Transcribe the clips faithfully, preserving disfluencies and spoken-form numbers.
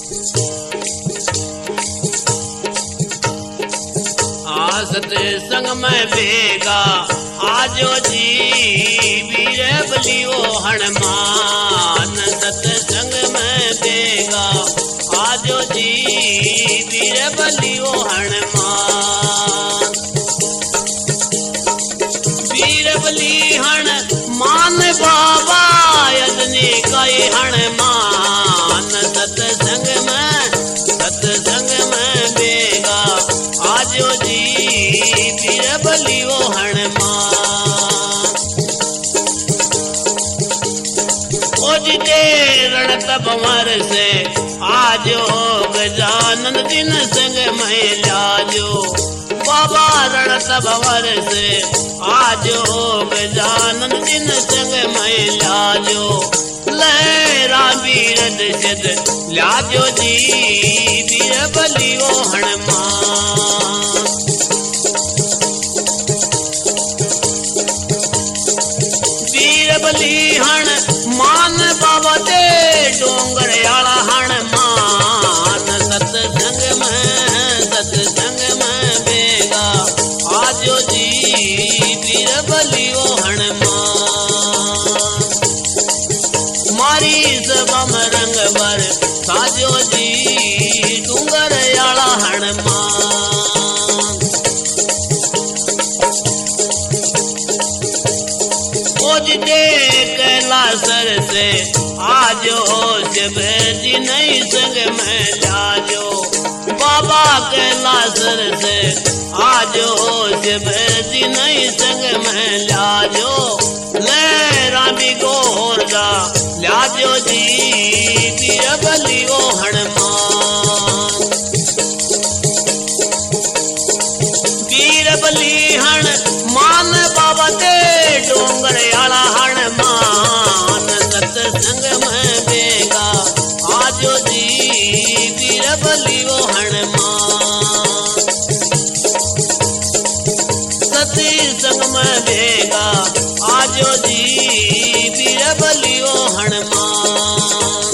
सत्संग में बेगा आजो जी वीर बलियो हनुमान। सत्संग में बेगा आजो जी वीर बलियो हनुमान। वीर बलि हनुमान बाबा यदने कई हनुमान। सत्संग में सत्संग में बेगा आजो जी वीर बलियो हनुमान। ओजते रणत भंवर से आजो गजानन दिन संग में लाजो। बाबा रणत भंवर से आजो गजानन दिन संग में लाजो। लहरा वीर सिद्ध लाजो जी वीर बलियो हनुमान। वीर बलि हनुमान बाबा दे डोंगर आला हनुमान। सत्संग में सत्संग में बेगा आजो जी वीर बलियो हनुमान। मारी सबम रंग बर साजो जी डोंगर आला हनुमान। ओजते कैलासर से आजो शिव जी नहीं संग में लाजो। बाबा कैलासर से आजो शिव जी नहीं संग में लाजो। लहरा भी गोरगा लाजो जी वीर बलियो हनुमान। वीर बलि हनुमान बाबा दे डोंगर आला हनुमान। सत्संग में बेगा आजो जी वीर बलियो हनुमान। सत्संग में बेगा आजो जी वीर बलियो हनुमान।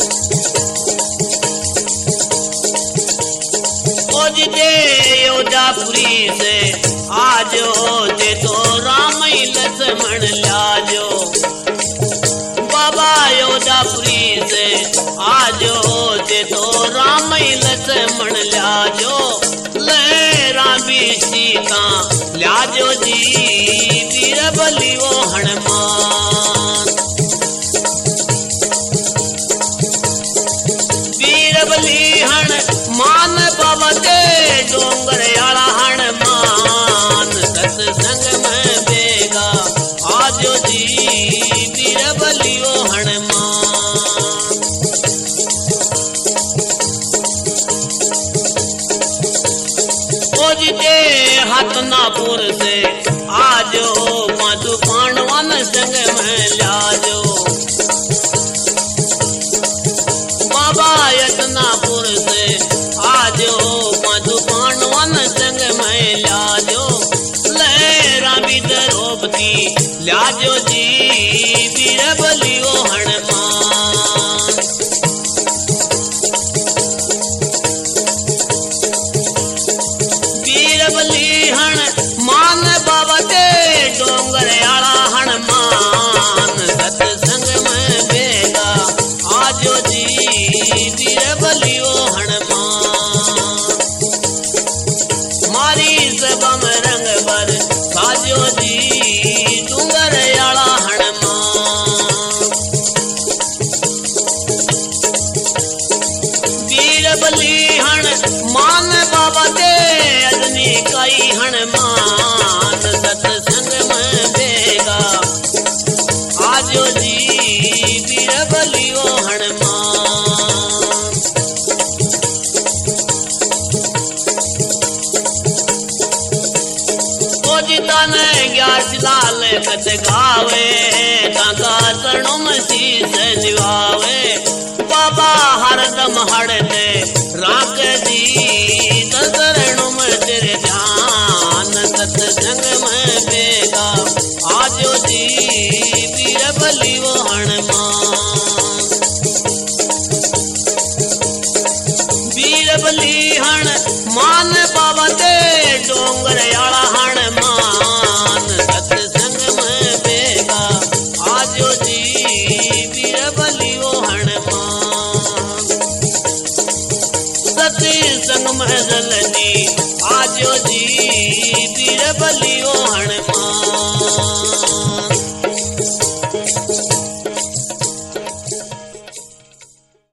ओजते योधापुरी से आजो जे तो राम लक्ष्मण लाजो। बाबा योधापुरी से आजो जे तो राम लक्ष्मण लाजो। लहरा भी सीता लाजो जी वीर बलियो हनुमान। वीर बलि हनुमान बाबा दे डोंगर आला हनुमान। सत्संग में बेगा आजो जी वीर बलियो हनुमान। ओजते हतनापुर से आजो मधु पांडवन संग में लाजो। बाबा यतनापुर से आजो मधु पांडवन संग में लाजो। लहरा भी द्रौपदी लाजो जी वीर बलियो हनुमान। वीर बलि हनुमान बाबा दे डोंगर आला हनुमान। सत्संग में बेगा आजो जी वीर बलियो हनुमान। मारी सबम रंग बर साजो जी डोंगर आला हनुमान। वीर बलि हनुमान बाबा दे अदनी कई हनुमान। सत्संग में बेगा आजो जी वीर बलियो हनुमान। ओजिता ने ग्यास लाल कच गावे काका चरणों में शीश निभावे। बाबा हरदम हड़ते राख जी चरणों में तेरे ध्यान। सत्संग में बेगा आजो जी वीर बलियो हनुमान। बीरबली हण मान बाबा दे डोंगर आला हण मान सत्संग में बेगा आजो जी बीरबली ओ हण मान सत्संग में जलनी आजो जी बीरबली ओ